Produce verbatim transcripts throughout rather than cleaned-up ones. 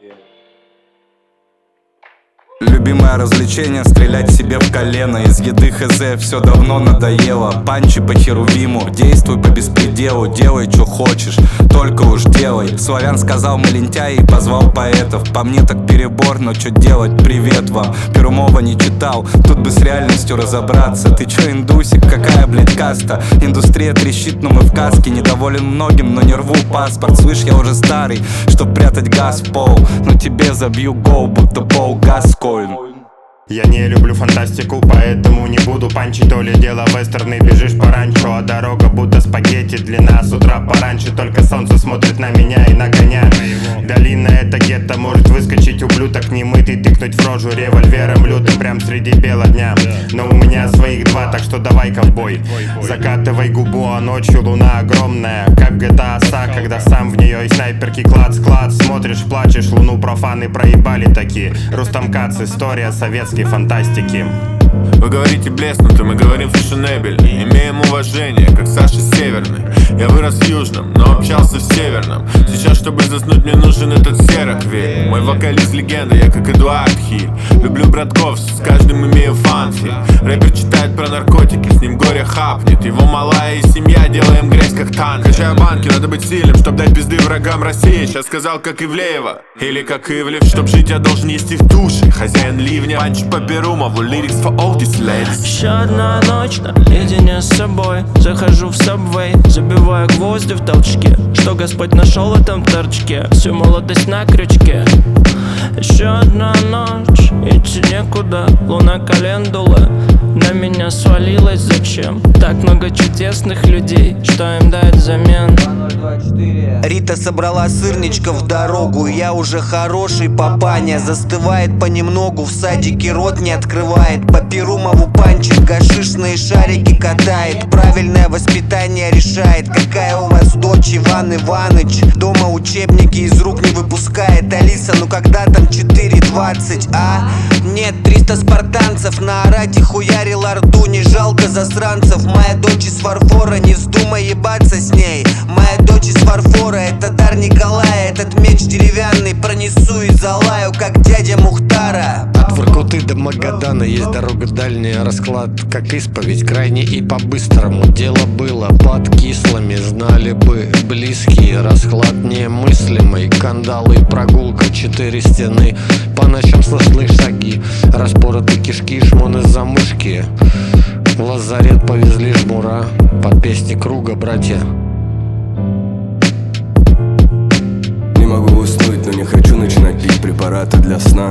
Любимое развлечение — стрелять себе в колено. Из еды хз все давно надоело. Панчи по херувиму, действуй по беспределу. Делай, что хочешь, только уж делай. Славян сказал мы лентяи и позвал поэтов. По мне так перебор, но что делать, привет вам. Перумова не читал, тут бы с реальностью разобраться. Ты чё, индусик, какая, блядь, каста? Индустрия трещит, но мы в каске. Недоволен многим, но не рву паспорт. Слышь, я уже старый, чтоб прятать газ в пол. Но тебе забью гол, будто пол Гаскоин. Я не люблю фантастику, поэтому не буду панчить. То ли дело вестерны, бежишь по ранчо, а дорога будто спагетти. Длина с утра пораньше, только солнце смотрит на меня и на коня. Долина — это гетто, может выскочить ублюдок немытый, тыкнуть в рожу револьвером лютым прям среди бела дня. Но у меня своих два, так что давай, ковбой, закатывай губу, а ночью луна огромная, как в джи ти эй эс, когда сам в нее и снайперки клац-клац. Смотришь, плачешь, луну профаны проебали такие. Рустам Кац, история советской фантастики. Вы говорите блеснуто, мы говорим фешенебельно. Имеем уважение, как Саша Северный. Я вырос в Южном, но общался в Северном. Сейчас, чтобы заснуть, мне нужен этот сероквель. Мой вокалист легенда, я как Эдуард Хиль. Люблю братков, с каждым имею фанфи. Рэпер читает про наркотики, с ним горе хапнет. Его малая и семья, делаем грязь как танк. Качаю банки, надо быть сильным, чтоб дать пизды врагам России. Сейчас сказал, как Ивлеева, или как Ивлев. Чтоб жить, я должен есть и в душе. Хозяин ливня, панч по Перумову, lyrics for all these ladies. Еще одна ночь наедине с собой. Захожу в сабвей, забиваю гвозди в толчке. Что Господь нашел в этом торчке? Всю молодость на крючке. Еще одна ночь, идти некуда. Луна календула на меня свалилась. Зачем? Так много чудесных людей, что им дать взамен? Рита собрала сырничков в дорогу. Я уже хороший папаня. Застывает понемногу, в садике рот не открывает. По Перумову панчит, гашишные шарики катает. Правильное воспитание решает. Какая у вас дочь, Иван Иваныч? Дома учебники из рук не выпускает. Алиса, ну когда там четыре двадцать, а? Нет, триста спартанцев наорать и хуярил орду. Не жалко засранцев. Моя дочь из фарфора, не вздумай ебаться с ней. Моя дочь из фарфора, это дар Николая. Этот меч деревянный пронесу и залаю, как дядя Мухтара. От Воркуты до Магадана есть дорога дальняя. Расклад как исповедь, крайне и по-быстрому. Дело было под кислыми, знали бы близкие. Расклад немыслимый, кандалы, прогулка, четыре стены. По ночам слышны шаги, распороты кишки, шмон из-за мышки. В лазарет повезли жмура под песни круга, братья. Не могу уснуть, но не хочу начинать пить препараты для сна.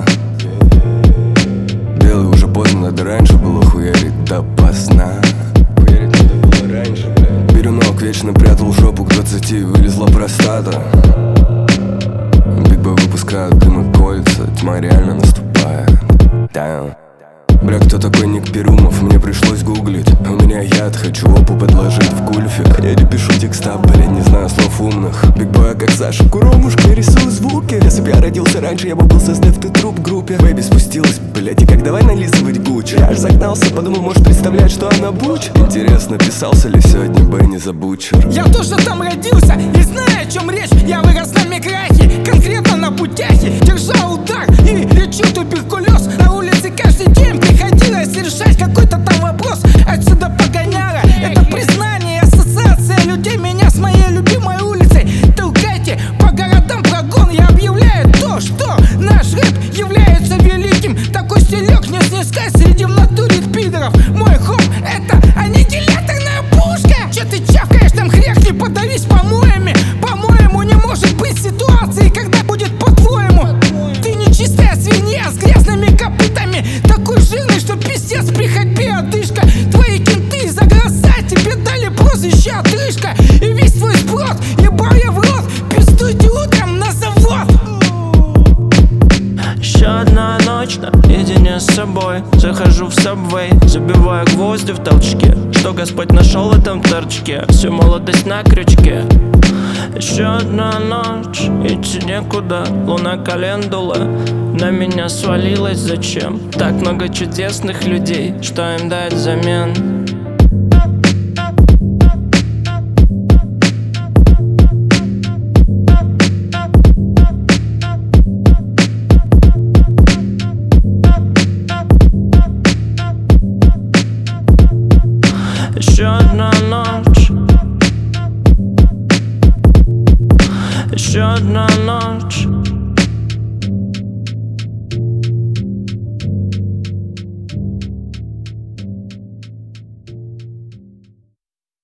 Белый уже поздно, надо раньше было хуярить допоздна. Хуярить надо было раньше, блядь. Бирюнок вечно прятал жопу к двадцати, вылезла простата. Биг-бой выпускают дым и кольца, тьма реально наступает. Damn. Бля, кто такой Ник Перумов? Мне пришлось гуглить. У меня яд, хочу опу подложить в гульфик. Я не пишу текста, блядь, не знаю слов умных. Биг-боя как Саша Куромушка, рисую звуки. Если б я родился раньше, я бы был создав ты труп в группе. Бэйби спустилась, блядь, и как давай нализывать Гуччи. Я аж загнался, подумал, может представлять, что она буч. Интересно, писался ли сегодня Бенни за Бутчер? Я тоже там родился и знаю, о чем речь. Я вырос на Микрахе, конкретно на Путяхе. Держал удар и лечил туберкулез. На улице каждый день приходилось решать какой-то там вопрос. Отсюда погоняра, это признание, ассоциация людей меня с моей любимой улицей. Толкайте по городам прогон. Я объявляю то, что наш рэп является великим. Такой стилек не снискать среди в натуре пидоров. Мой хоп — это аннигиляторная пушка. Че ты чавкаешь, там хряхни, подавись помоями. По-моему, не может быть ситуации, когда будет по-твоему. Ты нечистая свинья с грязными копытами, такой жирный, что пиздец при ходьбе одышка. Твои кенты за глаза тебе дали прозвище отрыжка. И весь твой сброд ебал я в рот. Пиздуйте утром на завод. Еще одна ночь наедине с собой. Захожу в сабвей, забиваю гвозди в толчке. Что Господь нашел в этом торчке? Всю молодость на крючке. Еще одна ночь, идти некуда. Луна календула на меня свалилась. Зачем? Так много чудесных людей, что им дать взамен? Еще одна ночь. Еще одна ночь.